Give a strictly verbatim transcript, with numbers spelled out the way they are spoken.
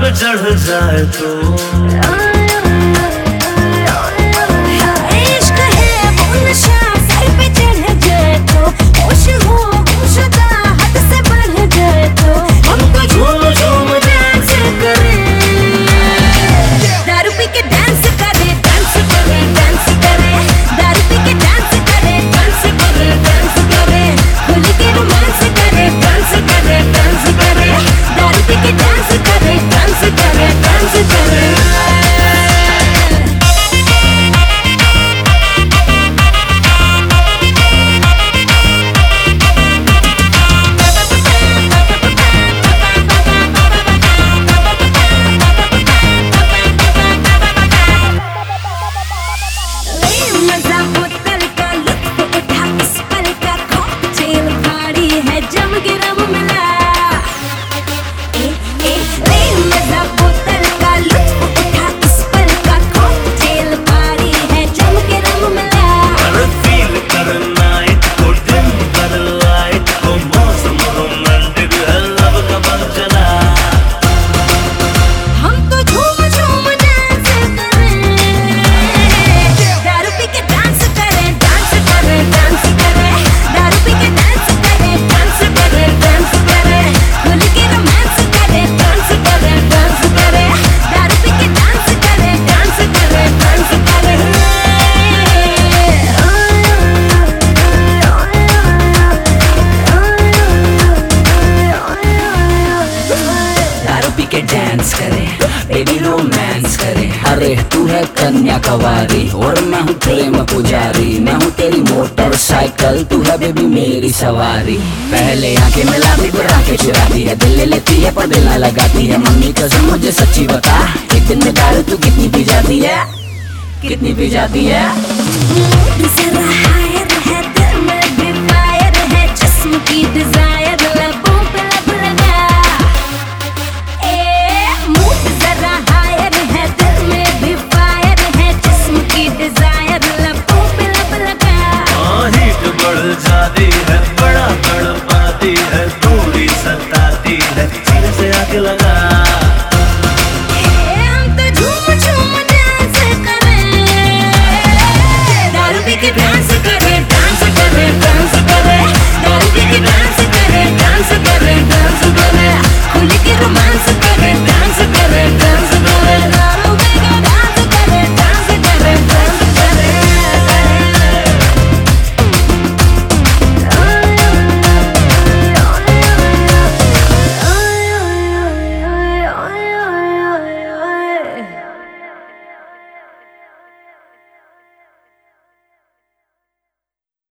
पे चढ़ जाए तो के डांस करे, बेबी रोमांस करे। अरे तू है कन्या कवारी और मैं हूँ प्रेम पुजारी। मैं हूँ तेरी मोटरसाइकिल, तू है बेबी मेरी सवारी। पहले आंखें मिलाती फिर आंखें चुराती है, दिल ले लेती है पर दिल ना लगाती है। मम्मी कसम मुझे सच्ची बता, एक दिन में दारू तू कितनी पी जाती है, कितनी पी जाती है? जरा हायर है दिल में भी फायर है, जिस्म की डिजायर लबों पे लब लगा। ए मूड जरा हायर है दिल में भी फायर है, जिस्म की डिजायर लबों पे लब लगा। हाँ हीट बढ़ जाती है, बड़ा तड़पाती है, थोड़ी सताती है, सीने से आके लगा। हम तो झूम झूम डांस करें, दारू पी के डांस